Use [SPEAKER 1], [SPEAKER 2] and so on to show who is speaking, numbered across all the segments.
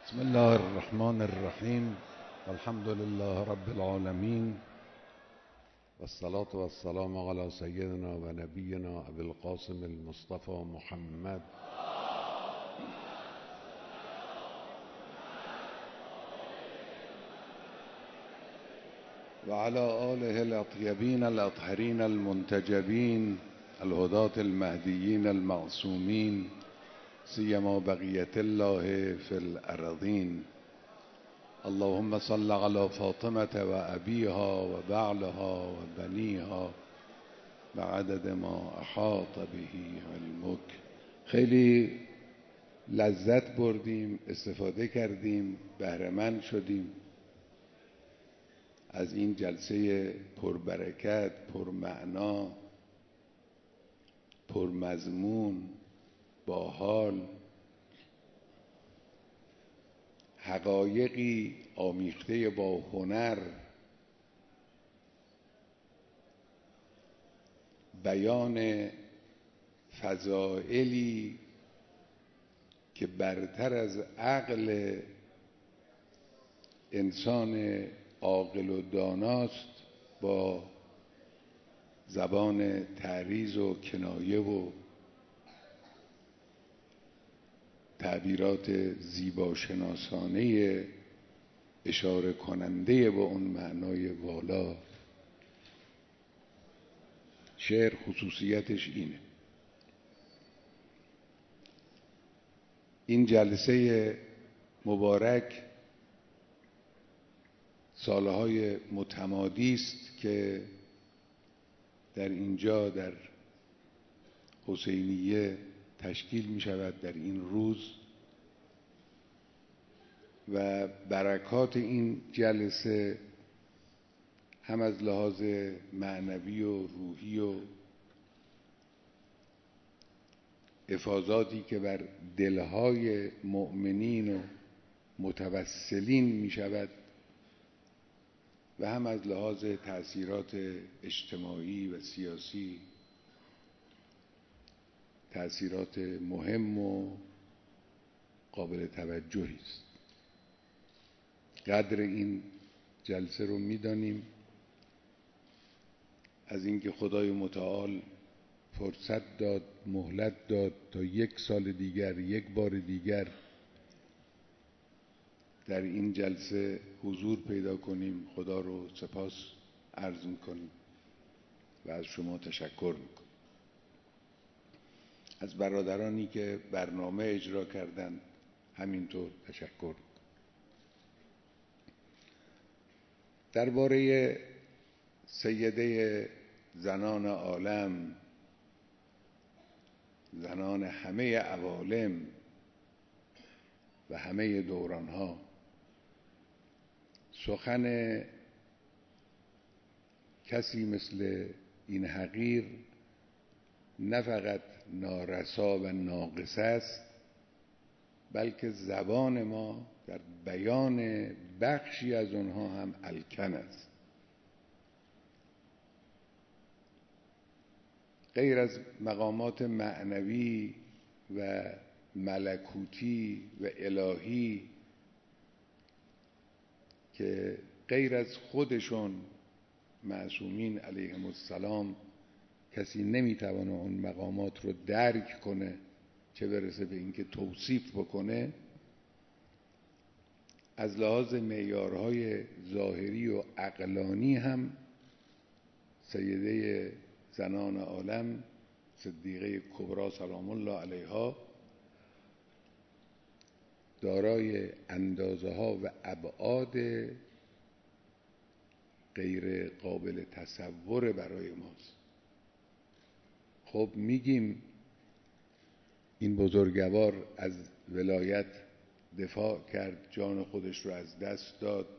[SPEAKER 1] بسم الله الرحمن الرحیم. الحمد لله رب العالمین والصلاة والسلام على سیدنا و نبینا ابی القاسم المصطفى محمد و علی آله الاطیبین الاطهرین المنتجبین الهداة المهدیین المعصومین سیما بقیت الله فی الارضین. اللهم صل على فاطمة و ابیها و بعلها و بنیها و عدد ما احاط به علمک. خیلی لذت بردیم، استفاده کردیم، بهره‌مند شدیم از این جلسه پربرکت، پرمعنا، پرمضمون، باحال، حقایقی آمیخته با هنر، بیان فضائلی که برتر از عقل انسان عاقل و داناست، با زبان تعریض و کنایه و تعبیرات زیباشناسانه اشاره کننده به اون معنای والا. شعر خصوصیتش اینه. این جلسه مبارک سالهای متمادی است که در اینجا در حسینیه تشکیل می شود در این روز، و برکات این جلسه هم از لحاظ معنوی و روحی و افاضاتی که بر دلهای مؤمنین و متوسلین می شود و هم از لحاظ تأثیرات اجتماعی و سیاسی تأثیرات مهم و قابل توجهی است. قدر این جلسه رو می‌دانیم از اینکه خدای متعال فرصت داد، مهلت داد تا یک سال دیگر، یک بار دیگر در این جلسه حضور پیدا کنیم. خدا رو سپاس عرض می‌کنیم و از شما تشکر می‌کنیم. از برادرانی که برنامه اجرا کردند همینطور تشکر می‌کنم. درباره سیده زنان عالم، زنان همه عوالم و همه دورانها، سخن کسی مثل این حقیر نه فقط نارسا و ناقص است، بلکه زبان ما در بیان بخشی از آنها هم الکن است. غیر از مقامات معنوی و ملکوتی و الهی که غیر از خودشون معصومین علیهم السلام کسی نمیتونه اون مقامات رو درک کنه، چه برسه به اینکه توصیف بکنه، از لحاظ معیارهای ظاهری و عقلانی هم سیده زنان عالم صدیقه کبری سلام الله علیها دارای اندازه ها و ابعاد غیر قابل تصور برای ماست. خب میگیم این بزرگوار از ولایت دفاع کرد، جان خودش رو از دست داد،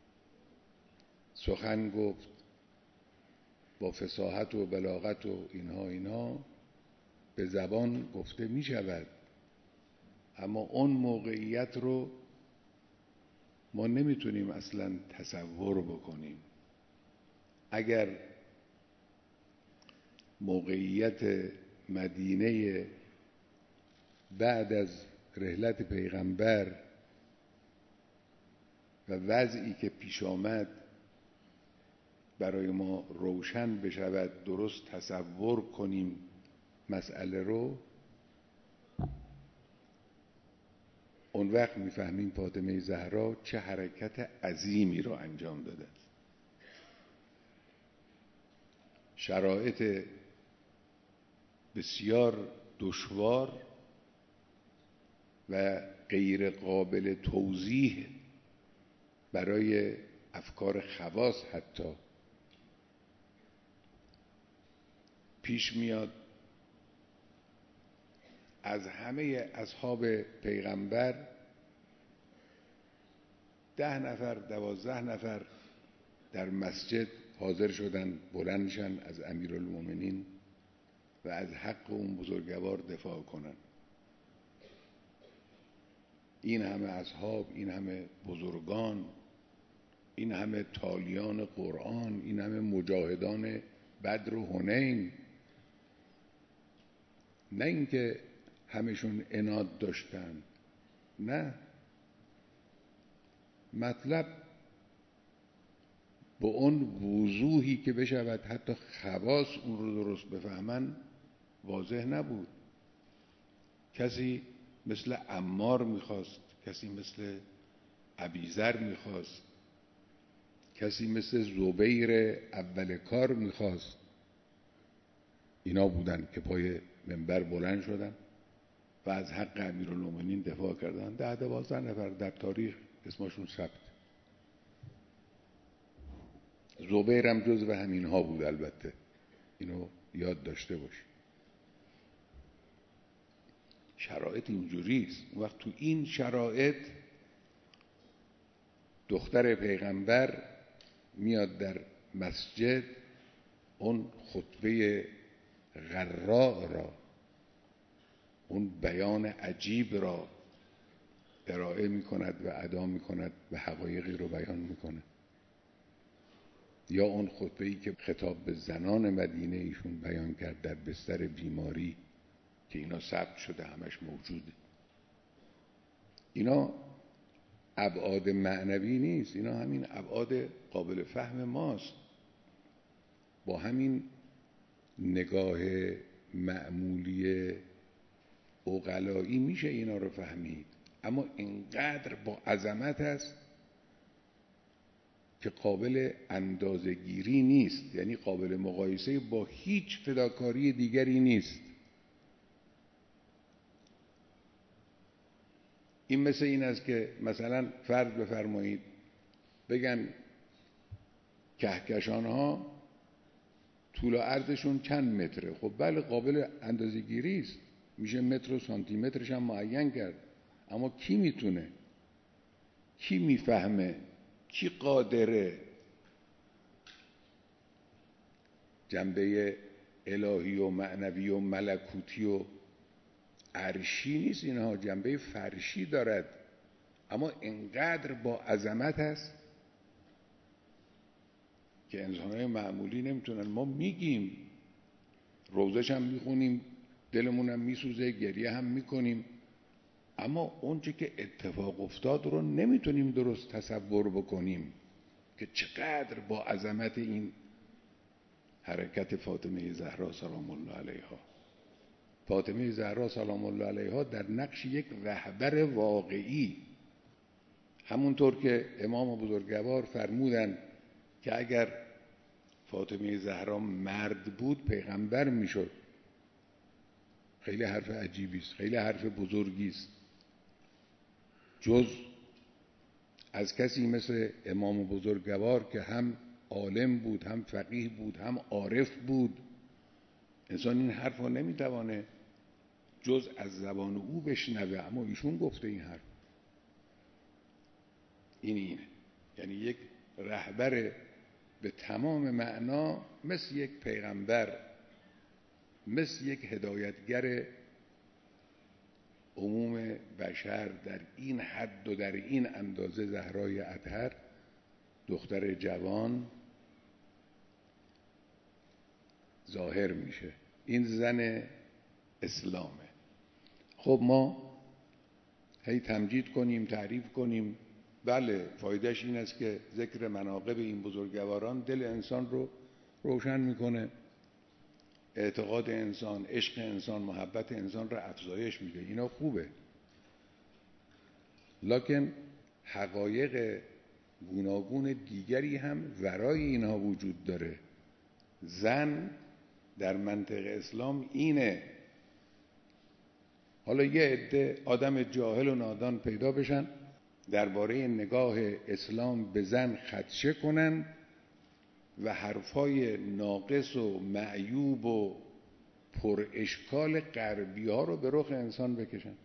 [SPEAKER 1] سخن گفت با فصاحت و بلاغت و اینها به زبان گفته می شود، اما اون موقعیت رو ما نمیتونیم اصلا تصور بکنیم. اگر موقعیت مدینه بعد از رحلت پیغمبر و وضعی که پیش آمد برای ما روشن بشود، درست تصور کنیم مسئله رو، اون وقت میفهمیم فاطمه زهرا چه حرکت عظیمی رو انجام داده. شرایط بسیار دشوار و غیر قابل توضیح برای افکار خواص حتی پیش میاد. از همه اصحاب پیغمبر 10 نفر 12 نفر در مسجد حاضر شدن بلندشن از امیرالمومنین و از حق اون بزرگوار دفاع کنن. این همه اصحاب، این همه بزرگان، این همه تالیان قرآن، این همه مجاهدان بدر و حنین، نه اینکه همشون عناد داشتن، نه، مطلب با اون وضوحی که بشود حتی خواص اون رو درست بفهمن واضح نبود. کسی مثل عمار میخواست، کسی مثل ابیذر میخواست، کسی مثل زبیر اول کار میخواست. اینا بودن که پای منبر بلند شدن و از حق امیرالمومنین دفاع کردن. 10-12 نفر در تاریخ اسمشون ثبت. زبیر هم جزو همین ها بود. البته اینو یاد داشته باش. شرایط اینجوریست. وقت تو این شرایط دختر پیغمبر میاد در مسجد، اون خطبه غراء را، اون بیان عجیب را ارائه می کند و ادا می کند و حقایقی رو بیان می کند. یا اون خطبه‌ای که خطاب به زنان مدینه ایشون بیان کرد در بستر بیماری که اینا ثبت شده، همش موجوده. اینا ابعاد معنوی نیست، اینا همین ابعاد قابل فهم ماست. با همین نگاه معمولی عقلایی میشه اینا رو فهمید، اما اینقدر با عظمت است که قابل اندازه‌گیری نیست، یعنی قابل مقایسه با هیچ فداکاری دیگری نیست. این مثل این است که مثلا فرض بفرمایید بگن کهکشان ها طول و عرضشون چند متره. خب بله، قابل اندازه‌گیری است، میشه متر و سانتی مترش هم معین کرد، اما کی میتونه؟ کی میفهمه؟ کی قادره؟ جنبه الهی و معنوی و ملکوتی و عرشی نیست اینها، جنبه فرشی دارد، اما اینقدر با عظمت است که انسان‌های معمولی نمیتونن. ما میگیم، روزش هم میخونیم، دلمون هم میسوزه، گریه هم میکنیم، اما اونچه که اتفاق افتاد رو نمیتونیم درست تصور بکنیم که چقدر با عظمت این حرکت فاطمه زهرا سلام الله علیها. فاطمه زهرا سلام الله علیها در نقش یک رهبر واقعی، همونطور که امام بزرگوار فرمودن که اگر فاطمه زهرا مرد بود پیغمبر میشد. خیلی حرف عجیبی است، خیلی حرف بزرگی است. جز از کسی مثل امام بزرگوار که هم عالم بود، هم فقیه بود، هم عارف بود، انسان این حرف رو نمیتوانه جز از زبان او بشنوه، اما ایشون گفته این حرف. اینه، یعنی یک رهبر به تمام معنا، مثل یک پیغمبر، مثل یک هدایتگر عموم بشر، در این حد و در این اندازه زهرای اطهر، دختر جوان، ظاهر میشه. این زن اسلامه. خب ما هی تمجید کنیم، تعریف کنیم، بله فایدهش این است که ذکر مناقب این بزرگواران دل انسان رو روشن میکنه، اعتقاد انسان، عشق انسان، محبت انسان رو افزایش میده، اینا خوبه. لکن حقایق گوناگون دیگری هم ورای اینها وجود داره. زن در منطق اسلام اینه. حالا یه عده آدم جاهل و نادان پیدا بشن درباره نگاه اسلام به زن خدشه کنن و حرفای ناقص و معیوب و پر اشکال غربی ها رو به رخ انسان بکشن.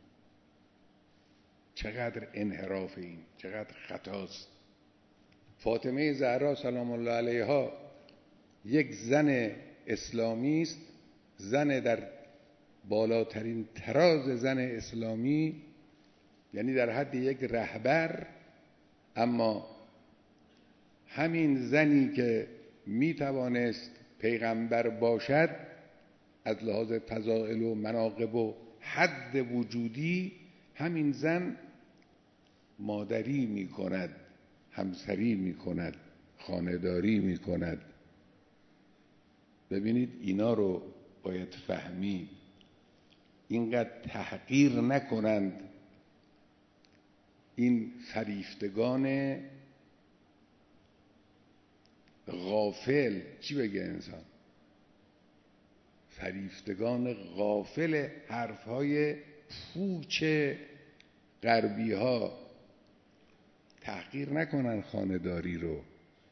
[SPEAKER 1] چقدر انحراف این، چقدر خطاست. فاطمه زهرا سلام الله علیها یک زن اسلامی است، زن در بالاترین تراز زن اسلامی، یعنی در حد یک رهبر. اما همین زنی که می توانست پیغمبر باشد از لحاظ فضائل و مناقب و حد وجودی، همین زن مادری می کند، همسری می کند، خانه‌داری می کند. ببینید اینا رو باید فهمید، اینقدر تحقیر نکنند این فریفتگان غافل. چی بگه انسان؟ فریفتگان غافل حرفهای پوچ غربی ها. تحقیر نکنن خانه‌داری رو.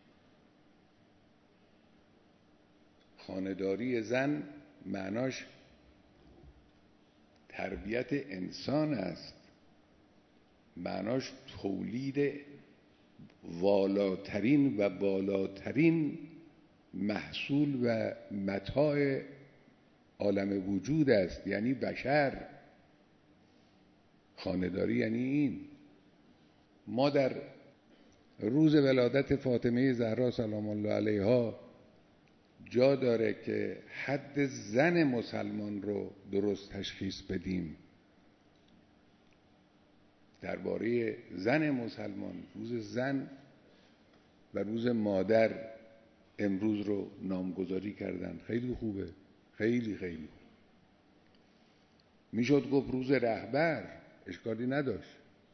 [SPEAKER 1] خانه‌داری زن معناش تربیت انسان است، معناش تولید والاترین و بالاترین محصول و متاع عالم وجود است، یعنی بشر. خانه‌داری یعنی این. ما در روز ولادت فاطمه زهرا سلام الله علیها جا داره که حد زن مسلمان رو درست تشخیص بدیم. درباره زن مسلمان، روز زن و روز مادر امروز رو نامگذاری کردن. خیلی خوبه، خیلی خیلی. میشد گفت روز رهبر، اشکالی نداشت.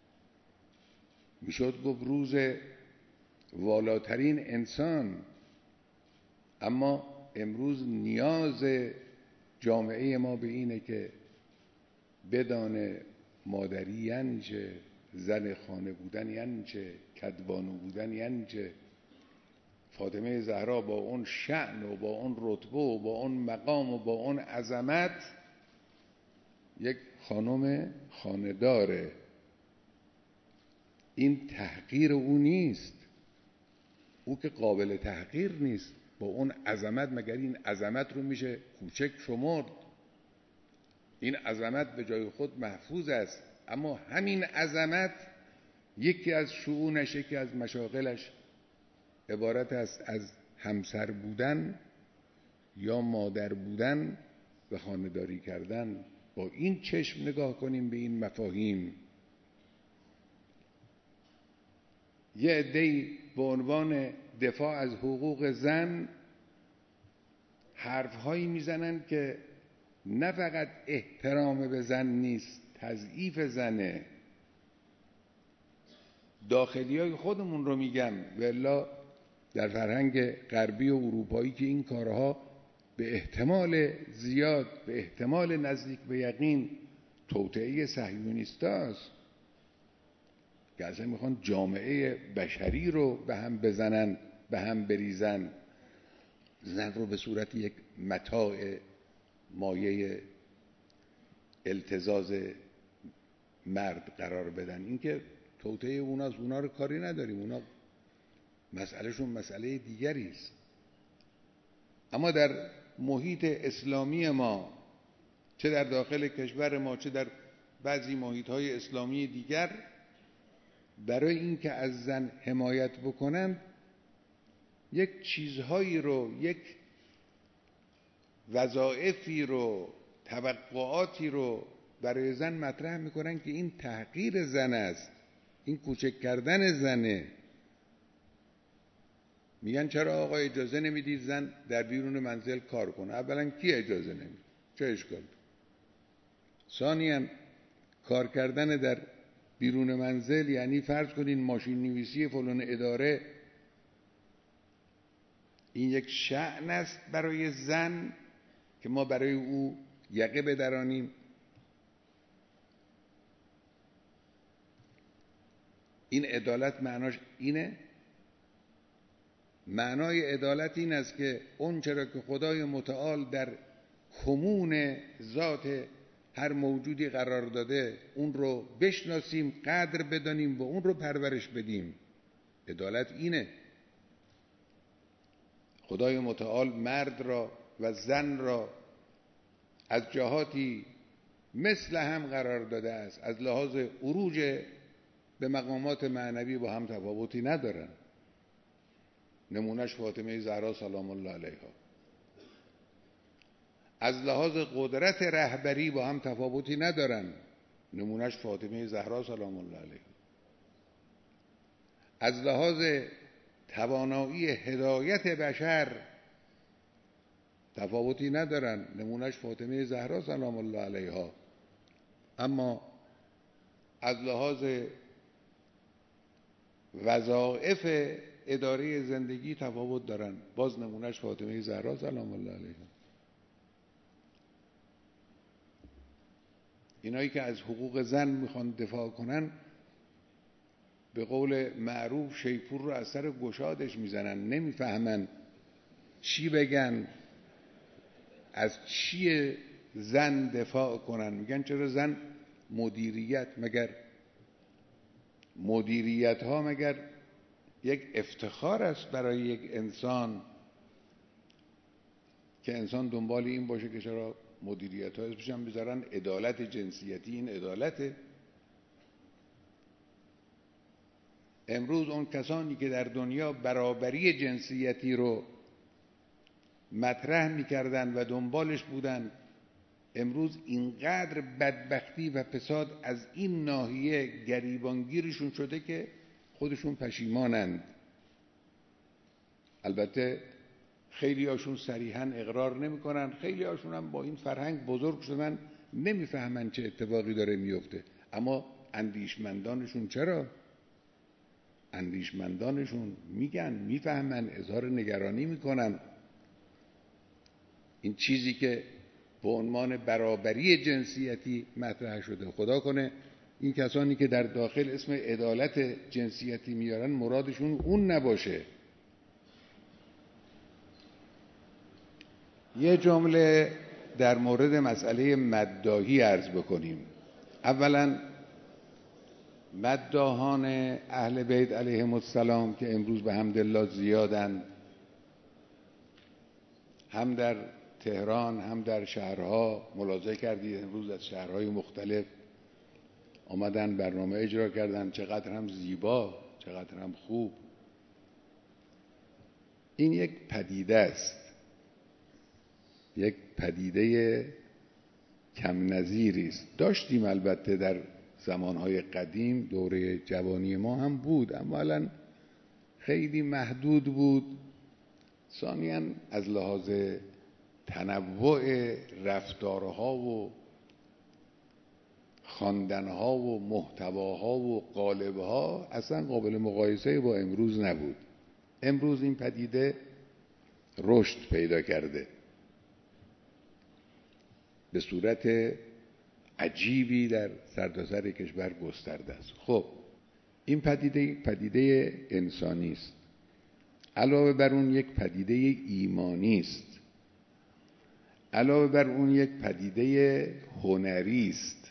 [SPEAKER 1] میشد گفت روز والاترین انسان. اما امروز نیاز جامعه ما به اینه که بدانه مادری یعنی چه، زن خانه بودن یعنی چه، کدبانو بودن یعنی چه. فاطمه زهرا با اون شأن و با اون رتبه و با اون مقام و با اون عظمت یک خانم خانه‌داره. این تحقیر او نیست، او که قابل تحقیر نیست. با اون عظمت، مگر این عظمت رو میشه کوچک شمرد؟ این عظمت به جای خود محفوظ است، اما همین عظمت یکی از شؤونش، یکی از مشاغلش عبارت است از همسر بودن یا مادر بودن و خانه‌داری کردن. با این چشم نگاه کنیم به این مفاهیم. یه عده‌ای به عنوان دفاع از حقوق زن حرفهایی میزنن که نه فقط احترام به زن نیست، تضعیف زنه. داخلیای خودمون رو میگم، والا در فرهنگ غربی و اروپایی که این کارها به احتمال زیاد، به احتمال نزدیک به یقین توطئه صهیونیستاست که اصلا میخوان جامعه بشری رو به هم بزنن، به هم بریزن، زن رو به صورت یک متاع مایه التزاز مرد قرار بدن. این که توطئه اوناست، اونا رو کاری نداریم، اونا مسئلهشون مسئله دیگری است. اما در محیط اسلامی ما، چه در داخل کشور ما چه در بعضی محیط‌های اسلامی دیگر، برای اینکه از زن حمایت بکنند یک چیزهایی رو، یک وظایفی رو، توقعاتی رو برای زن مطرح میکنن که این تحقیر زن است. این کوچک کردن زنه. میگن چرا آقا اجازه نمیدید زن در بیرون منزل کار کنه؟ اولا کی اجازه نمیده؟ چه اشکال؟ ثانیاً کار کردن در بیرون منزل یعنی فرض کنین ماشین نویسی فلان اداره، این یک شأن است برای زن که ما برای او یقه بدرانیم. این عدالت معناش اینه؟ معنای عدالت این است که اون چرا که خدای متعال در کمون ذات هر موجودی قرار داده اون رو بشناسیم، قدر بدانیم و اون رو پرورش بدیم. عدالت اینه. خدای متعال مرد را و زن را از جهاتی مثل هم قرار داده است. از لحاظ عروج به مقامات معنوی با هم تفاوتی ندارن. نمونهش فاطمه زهرا سلام الله علیها. از لحاظ قدرت رهبری با هم تفاوتی ندارن. نمونهش فاطمه زهرا سلام الله علیها. از لحاظ توانایی هدایت بشر تفاوتی ندارن. نمونهش فاطمه زهرا سلام الله علیها. اما از لحاظ وظایف اداره زندگی تفاوت دارن. باز نمونهش فاطمه زهرا سلام الله علیها. اینایی که از حقوق زن میخوان دفاع کنن به قول معروف شیپور رو از سر گشادش میزنن، نمیفهمن چی بگن، از چی زن دفاع کنن. میگن چرا زن مدیریت؟ مگر مدیریت ها مگر یک افتخار است برای یک انسان که انسان دنبال این باشه که چرا مدیریت ها اسمش هم بذارن عدالت جنسیتی؟ این عدالته؟ امروز اون کسانی که در دنیا برابری جنسیتی رو مطرح میکردن و دنبالش بودن، امروز اینقدر بدبختی و فساد از این ناحیه گریبانگیرشون شده که خودشون پشیمانند. البته خیلی هاشون صریحاً اقرار نمیکنن، خیلی هاشون هم با این فرهنگ بزرگ شدن نمیفهمن چه اتفاقی داره میفته. اما اندیشمندانشون چرا؟ اندیشمندانشون میگن، میفهمن، اظهار نگرانی میکنن. این چیزی که به عنوان برابری جنسیتی مطرح شده، خدا کنه این کسانی که در داخل اسم عدالت جنسیتی میارن مرادشون اون نباشه. یه جمله در مورد مسئله مداحی عرض بکنیم. اولا مداحان اهل بیت علیهم السلام که امروز به حمدالله زیادند، هم در تهران هم در شهرها، ملاحظه کردید امروز از شهرهای مختلف آمدن برنامه اجرا کردن، چقدر هم زیبا، چقدر هم خوب. این یک پدیده است، یک پدیده کم نظیری است. داشتیم البته در زمانهای قدیم، دوره جوانی ما هم بود، اما الان خیلی محدود بود. ثانیاً از لحاظ تنوع رفتارها و خواندنها و محتواها و قالبها اصلا قابل مقایسه با امروز نبود. امروز این پدیده رشد پیدا کرده، به صورت عجیبی در سرتاسر کشور گسترده است. خب این پدیده انسانی است. علاوه بر اون یک پدیده ایمانی است. علاوه بر اون یک پدیده هنری است.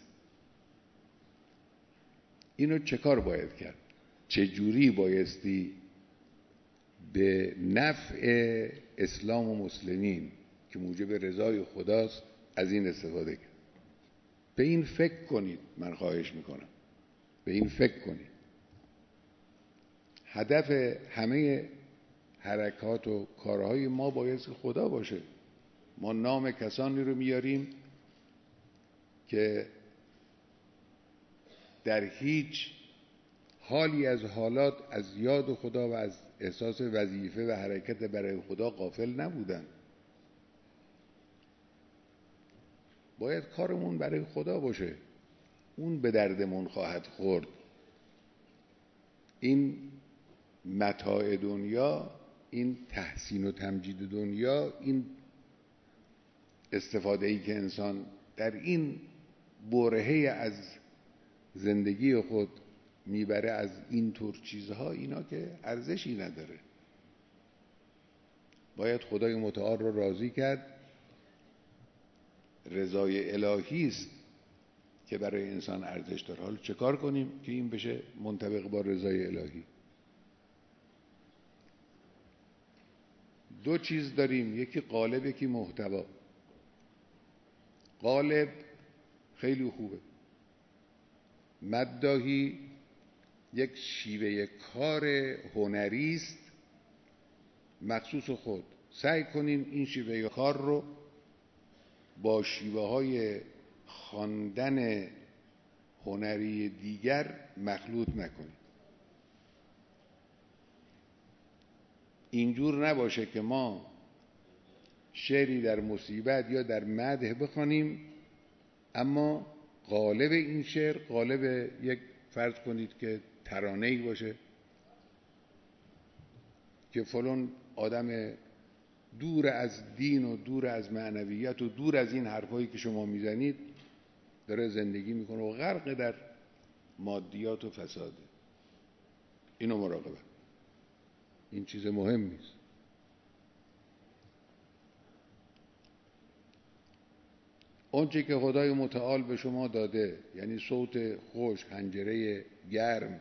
[SPEAKER 1] اینو چه کار باید کرد؟ چه جوری بایستی به نفع اسلام و مسلمین که موجب رضای خداست از این استفاده کرد؟ به این فکر کنید، من خواهش میکنم به این فکر کنید. هدف همه حرکات و کارهای ما باید خدا باشه. ما نام کسانی رو میاریم که در هیچ حالی از حالات از یاد خدا و از احساس وظیفه و حرکت برای خدا غافل نبودن. باید کارمون برای خدا باشه، اون به دردمون خواهد خورد. این متاع دنیا، این تحسین و تمجید دنیا، این استفاده‌ای که انسان در این برهه از زندگی خود میبره از این طور چیزها، اینا که ارزشی نداره. باید خدای متعال رو راضی کرد. رضای الهی است که برای انسان ارزش داره. حالا چه کار کنیم که این بشه منطبق با رضای الهی؟ دو چیز داریم، یکی قالب، یکی محتوا. قالب خیلی خوبه. مداحی یک شیوه کار هنری است مخصوص خود. سعی کنیم این شیوه کار رو با شیوه های خواندن هنری دیگر مخلوط نکنیم. اینجور نباشه که ما شعری در مصیبت یا در مدح بخوانیم، اما قالب این شعر قالب یک، فرض کنید که ترانه‌ای باشه که فلان آدم دور از دین و دور از معنویت و دور از این حرفایی که شما میزنید داره زندگی میکنه و غرق در مادیات و فساده. اینو مراقبه، این چیز مهمی است. اونچه که خدای متعال به شما داده، یعنی صوت خوش، حنجره گرم،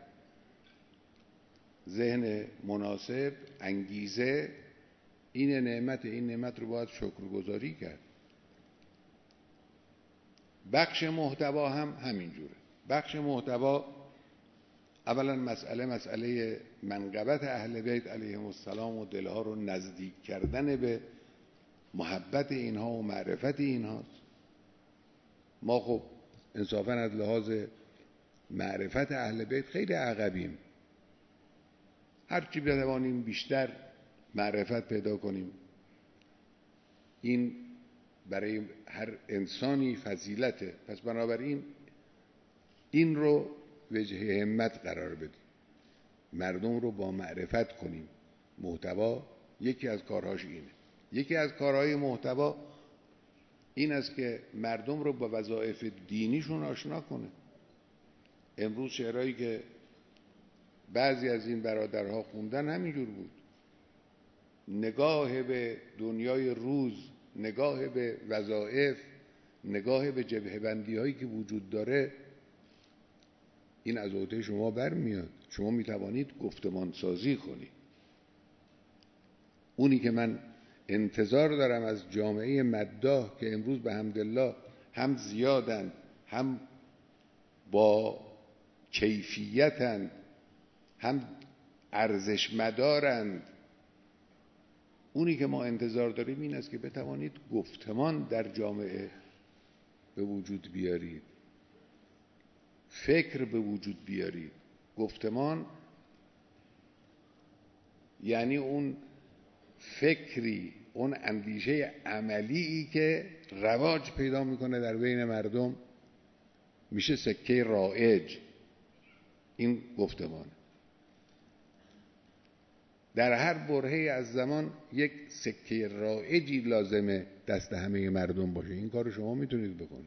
[SPEAKER 1] ذهن مناسب، انگیزه، این نعمت رو باید شکرگزاری کرد. بخش محتوا هم همینجوره. بخش محتوا اولا مسئله منقبت اهل بیت علیهم السلام و دلها رو نزدیک کردن به محبت اینها و معرفت اینهاست. ما خب انصافا از لحاظ معرفت اهل بیت خیلی عقبیم. هرچی بتوانیم بیشتر معرفت پیدا کنیم، این برای هر انسانی فضیلته. پس بنابراین این رو وجه همت قرار بدیم، مردم رو با معرفت کنیم. محتوا یکی از کارهاش اینه. یکی از کارهای محتوا این است که مردم رو با وظایف دینیشون آشنا کنه. امروز شعرهایی که بعضی از این برادرها خوندن همینجور بود. نگاه به دنیای روز، نگاه به وظایف، نگاه به جبهه بندی هایی که وجود داره، این از عهده شما برمیاد. شما میتوانید گفتمان سازی کنید. اونی که من انتظار دارم از جامعه مداح که امروز به حمدالله هم زیادند، هم با کیفیتند، هم ارزش مدارند، اونی که ما انتظار داریم این است که بتوانید گفتمان در جامعه به وجود بیارید، فکر به وجود بیارید. گفتمان یعنی اون فکری، اون اندیشه عملی که رواج پیدا میکنه در بین مردم، میشه سکه رایج. این گفتمان در هر برهه‌ای از زمان یک سکه رایجی لازمه دست همه مردم باشه. این کار شما میتونید بکنید.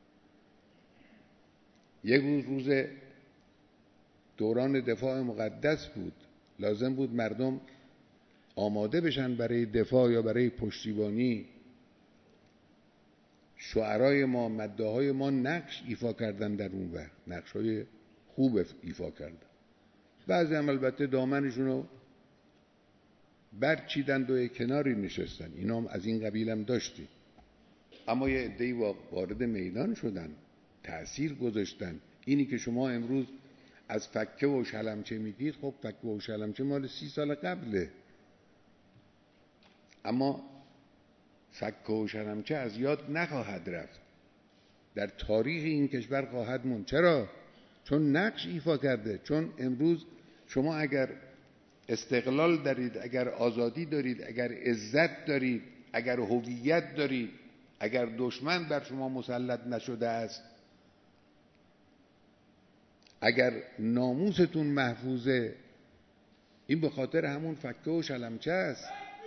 [SPEAKER 1] یک روز دوران دفاع مقدس بود، لازم بود مردم آماده بشن برای دفاع یا برای پشتیبانی. شعرای ما، مداحای ما نقش ایفا کردن در اون وقت، نقشای خوب ایفا کردن. بعضی هم البته دامنشونو برچیدند و کناری نشستن، اینا هم از این قبیل هم داشتیم. اما یه عده‌ای وارد میدان شدن، تأثیر گذاشتن. اینی که شما امروز از فکه و شلمچه میگید، خب فکه و شلمچه مال 30 سال قبله، اما فکه و شلمچه از یاد نخواهد رفت، در تاریخ این کشور خواهد موند. چرا؟ چون نقش ایفا کرده. چون امروز شما اگر استقلال دارید، اگر آزادی دارید، اگر عزت دارید، اگر هویت دارید، اگر دشمن بر شما مسلط نشده است، اگر ناموستون محفوظه، این به خاطر همون فکه و شلمچه است.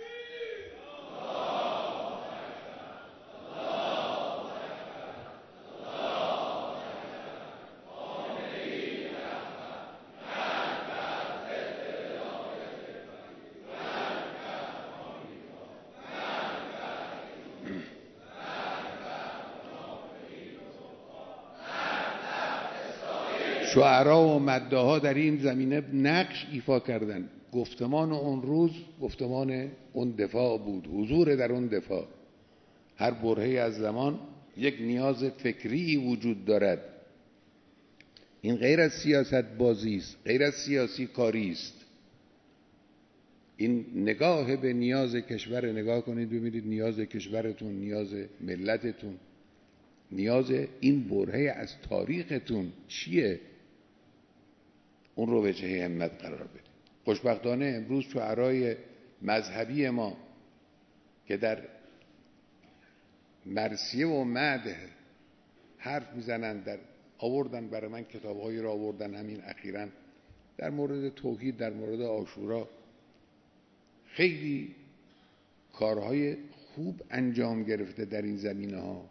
[SPEAKER 1] شعرا و مداحا در این زمینه نقش ایفا کردند. گفتمان اون روز گفتمان اون دفاع بود، حضور در اون دفاع. هر برهه‌ای از زمان یک نیاز فکری وجود دارد. این غیر از سیاست بازی است، غیر از سیاسی کاری است. این نگاه به نیاز کشور، نگاه کنید ببینید نیاز کشورتون، نیاز ملتتون، نیاز این برهه از تاریختون چیه؟ اون رو به جه همت قرار بدید. خوشبختانه امروز شعرای مذهبی ما که در مرثیه و مدح حرف میزنن، در آوردن برای من کتاب‌هایی را آوردن همین اخیراً در مورد توحید، در مورد عاشورا، خیلی کارهای خوب انجام گرفته در این زمینه‌ها.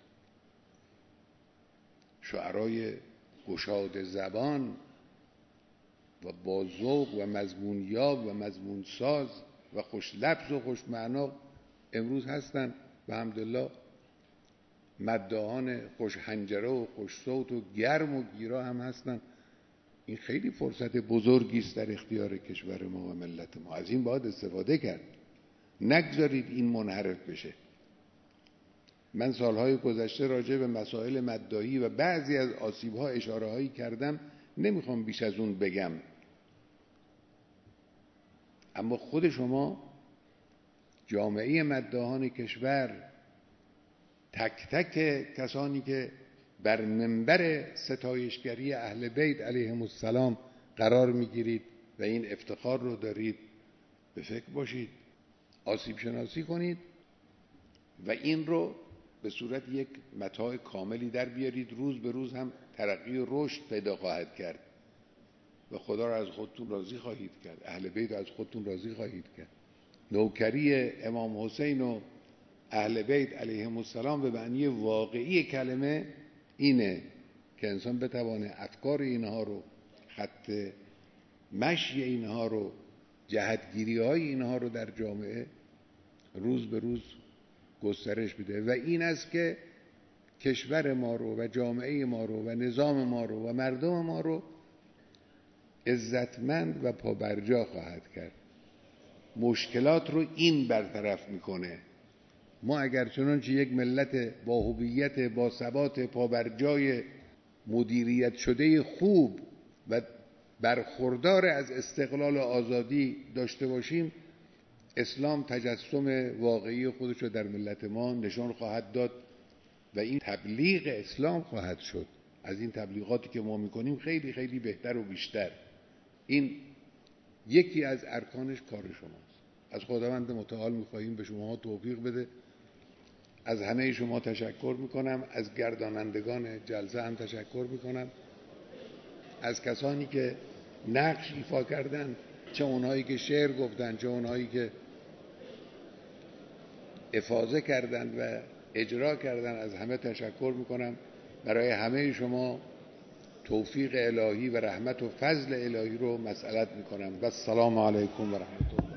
[SPEAKER 1] شعرای گشاد زبان و با ذوق و مضمون یاب و مضمون ساز و خوش لفظ و خوش معنا امروز هستن و الحمدلله مداحان خوش حنجره و خوش صوت و گرم و گیرا هم هستن. این خیلی فرصت بزرگی است در اختیار کشور ما و ملت ما. از این باید استفاده کرد. نگذارید این منحرف بشه. من سالهای گذشته راجع به مسائل مداحی و بعضی از آسیب‌ها اشاره‌هایی کردم، نمیخوام بیش از اون بگم. اما خود شما جامعه مداحان کشور، تک تک کسانی که بر منبر ستایشگری اهل بیت علیهم السلام قرار میگیرید و این افتخار رو دارید، به فکر باشید، آسیب شناسی کنید و این رو به صورت یک متاع کاملی در بیارید. روز به روز هم ترقی و رشد پیدا خواهد کرد و خدا را از خودتون راضی خواهید کرد، اهل بیت از خودتون راضی خواهید کرد. نوکری امام حسین و اهل بیت علیهم السلام به معنی واقعی کلمه اینه که انسان بتوانه افکار اینها رو، خط مشی اینها رو، جهتگیری های اینها رو در جامعه روز به روز گسترش بده و این است که کشور ما رو و جامعه ما رو و نظام ما رو و مردم ما رو عزتمند و پابرجا خواهد کرد. مشکلات رو این برطرف میکنه. ما اگر چنانچه یک ملت با هویت، با ثبات، پابرجای مدیریت شده خوب و برخوردار از استقلال و آزادی داشته باشیم، اسلام تجسم واقعی خودش رو در ملت ما نشان خواهد داد و این تبلیغ اسلام خواهد شد. از این تبلیغاتی که ما میکنیم خیلی خیلی بهتر و بیشتر. این یکی از ارکانش کار شماست. از خداوند متعال میخواهیم به شما توفیق بده. از همه شما تشکر میکنم، از گردانندگان جلسه هم تشکر میکنم، از کسانی که نقش ایفا کردن، چه اونهایی که شعر گفتن، چه اونهایی که افاضه کردن و اجرا کردن. از همه تشکر میکنم. برای همه شما توفیق الهی و رحمت و فضل الهی رو مسئلت میکنم. و السلام علیکم و رحمت الله.